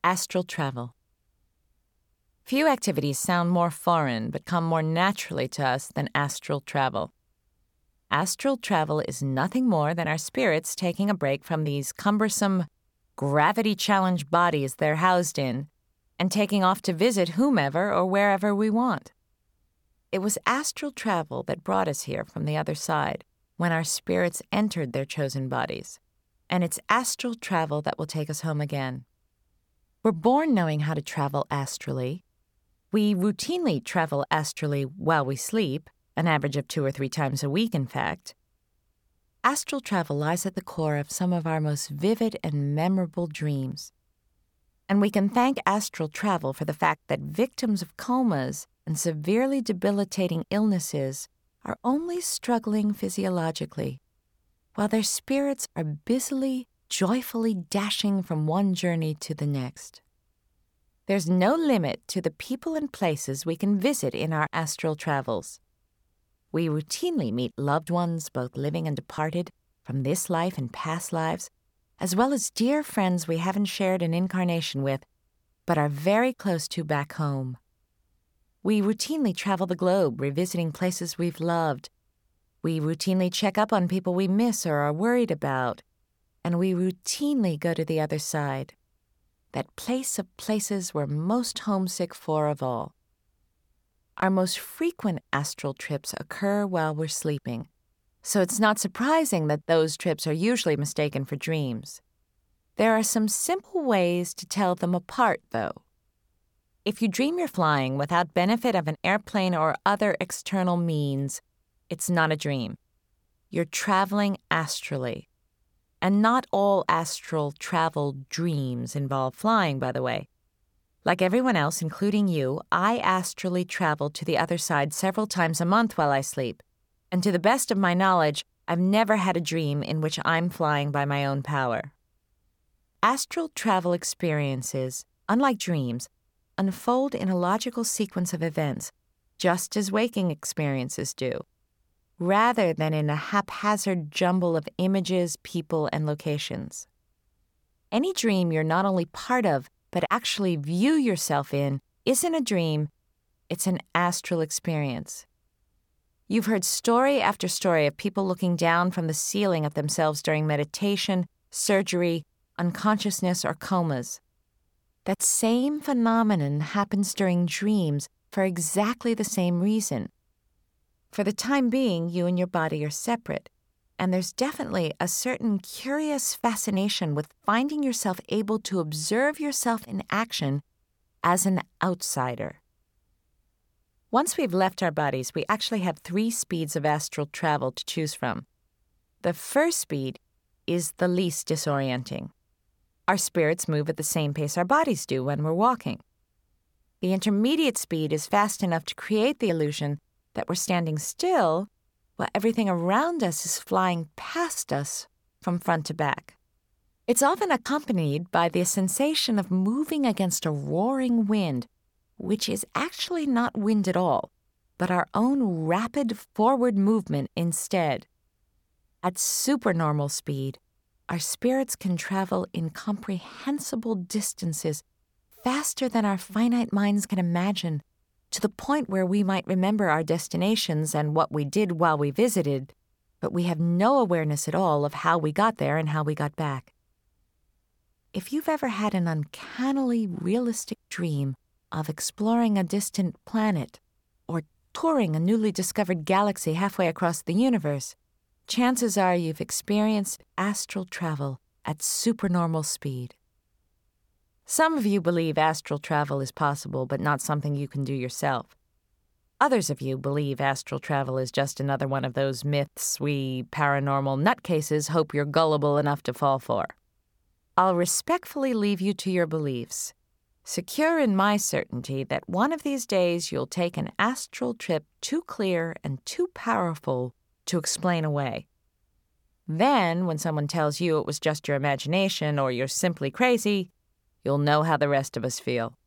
Astral travel. Few activities sound more foreign but come more naturally to us than astral travel. Astral travel is nothing more than our spirits taking a break from these cumbersome, gravity-challenged bodies they're housed in and taking off to visit whomever or wherever we want. It was astral travel that brought us here from the other side when our spirits entered their chosen bodies, and it's astral travel that will take us home again. We're born knowing how to travel astrally. We routinely travel astrally while we sleep, an average of 2 or 3 times a week, in fact. Astral travel lies at the core of some of our most vivid and memorable dreams. And we can thank astral travel for the fact that victims of comas and severely debilitating illnesses are only struggling physiologically, while their spirits are busily, joyfully dashing from one journey to the next. There's no limit to the people and places we can visit in our astral travels. We routinely meet loved ones, both living and departed, from this life and past lives, as well as dear friends we haven't shared an incarnation with, but are very close to back home. We routinely travel the globe, revisiting places we've loved. We routinely check up on people we miss or are worried about. And we routinely go to the other side, that place of places we're most homesick for of all. Our most frequent astral trips occur while we're sleeping, so it's not surprising that those trips are usually mistaken for dreams. There are some simple ways to tell them apart, though. If you dream you're flying without benefit of an airplane or other external means, it's not a dream. You're traveling astrally. And not all astral travel dreams involve flying, by the way. Like everyone else, including you, I astrally travel to the other side several times a month while I sleep. And to the best of my knowledge, I've never had a dream in which I'm flying by my own power. Astral travel experiences, unlike dreams, unfold in a logical sequence of events, just as waking experiences do, rather than in a haphazard jumble of images, people, and locations. Any dream you're not only part of, but actually view yourself in, isn't a dream, it's an astral experience. You've heard story after story of people looking down from the ceiling at themselves during meditation, surgery, unconsciousness, or comas. That same phenomenon happens during dreams for exactly the same reason. For the time being, you and your body are separate, and there's definitely a certain curious fascination with finding yourself able to observe yourself in action as an outsider. Once we've left our bodies, we actually have 3 speeds of astral travel to choose from. The first speed is the least disorienting. Our spirits move at the same pace our bodies do when we're walking. The intermediate speed is fast enough to create the illusion that we're standing still while everything around us is flying past us from front to back. It's often accompanied by the sensation of moving against a roaring wind, which is actually not wind at all, but our own rapid forward movement instead. At supernormal speed, our spirits can travel incomprehensible distances faster than our finite minds can imagine, to the point where we might remember our destinations and what we did while we visited, but we have no awareness at all of how we got there and how we got back. If you've ever had an uncannily realistic dream of exploring a distant planet or touring a newly discovered galaxy halfway across the universe, chances are you've experienced astral travel at supernormal speed. Some of you believe astral travel is possible, but not something you can do yourself. Others of you believe astral travel is just another one of those myths we paranormal nutcases hope you're gullible enough to fall for. I'll respectfully leave you to your beliefs, secure in my certainty that one of these days you'll take an astral trip too clear and too powerful to explain away. Then, when someone tells you it was just your imagination or you're simply crazy, you'll know how the rest of us feel.